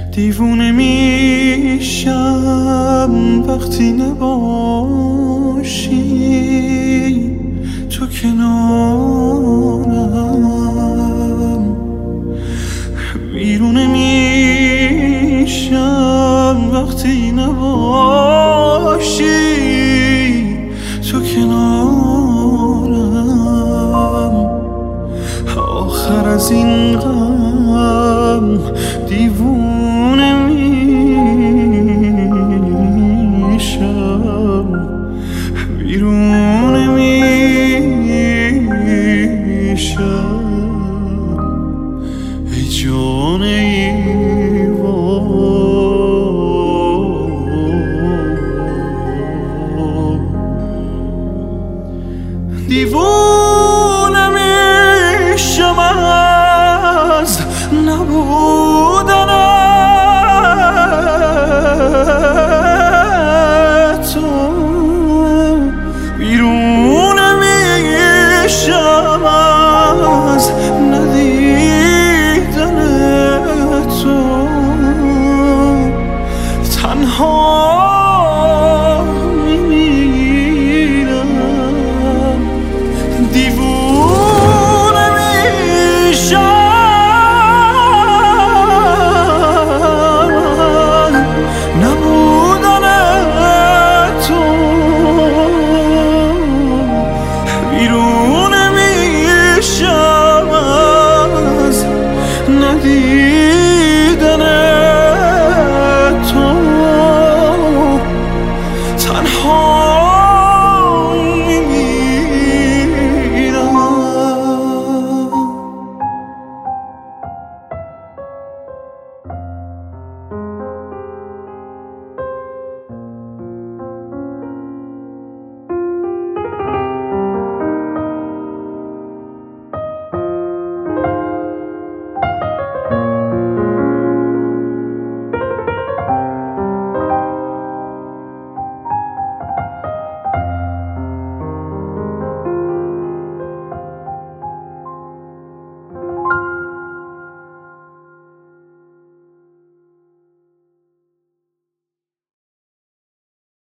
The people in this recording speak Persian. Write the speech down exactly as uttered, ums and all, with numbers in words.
دیوونه میشم وقتی نباشی تو کنارم، بیرونه میشم وقتی نباشی تو کنارم. آخر از این غم دیوونه میشم، بیرونه میشم. ای جان ایوان، دیوونه میشم از نبودن تو، بیرونه میشم از ندیدن تو. تنها